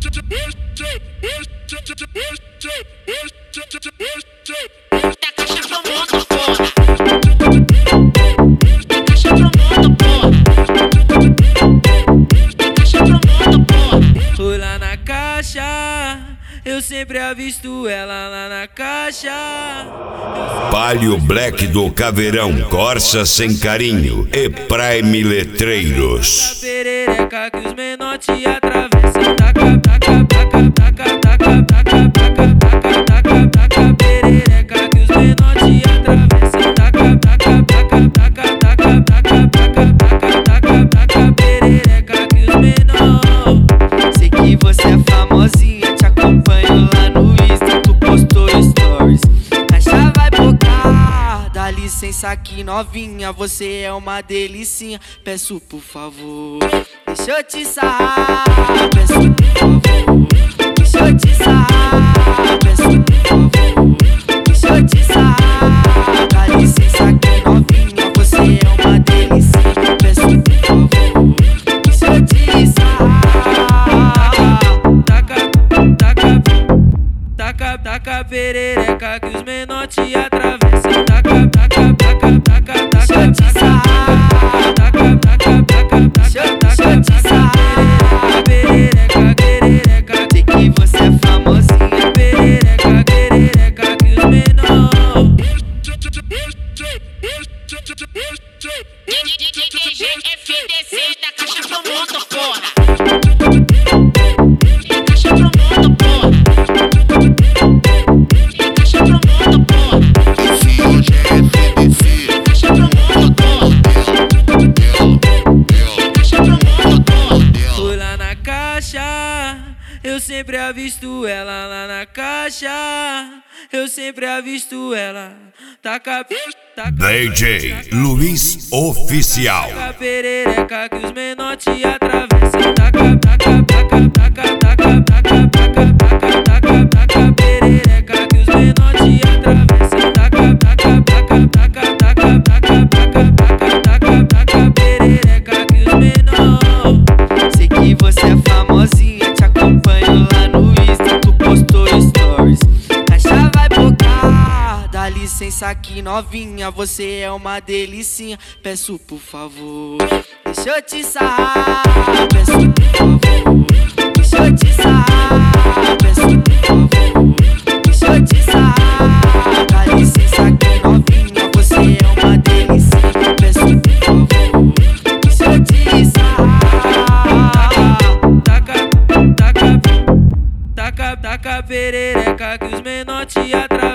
Fui lá na caixa, eu sempre avisto ela lá na caixa. Palio Black do Caveirão, Corsa Sem Carinho e Prime Letreiros. Perereca que os menor te atravessam. Taca, taca, taca, taca, taca, taca, taca, taca, taca, taca, perereca que os menor te atravessam. Taca, taca, taca, taca, taca, taca, taca, taca, taca, taca, perereca que os menor. Sei que você é famosinha, te acompanho lá no Insta, tu postou stories. Caixa vai bocar, dá licença aqui novinha, você é uma delicinha. Peço por favor, deixa eu te sarrar. Peço por favor, deixa eu te sarrar. Peço por favor, deixa eu te sarrar. Dá licença aqui novinha, você é uma delicinha. Peço por favor, deixa eu te sarrar. Taca perereca que os menor te atravessam. Taca, taca, taca, taca, taca, taca, taca, taca, taca, taca, perereca, perereca. Sei que você é famosinha, Perereca, perereca que os menor. DJ FDC da Caixa pro Mundo, porra. Fui lá na caixa, eu sempre avisto ela lá na caixa. Eu sempre avisto ela. Taca, taca, DJ Luiz Oficial. taca perereca que os menor te atravessam. Taca, taca, taca, taca, taca, taca, taca, taca, taca, taca, perereca que os menor te atravessam. Taca, taca, taca, taca, taca, taca, taca, taca, taca, taca, perereca que os menor. sei que você é famosinha, te acompanho lá no Insta, tu postou stories. Caixa vai bocar, dá licença aqui novinha, você é uma delicinha. Peço por favor, deixa eu te sarrar. Peço por favor, deixa eu te sarrar. Peço por favor, deixa eu te sarrar. Dá licença aqui novinha, você é uma delicinha. Peço por favor, deixa eu te sarrar. Taca perereca que os menor te atravessam.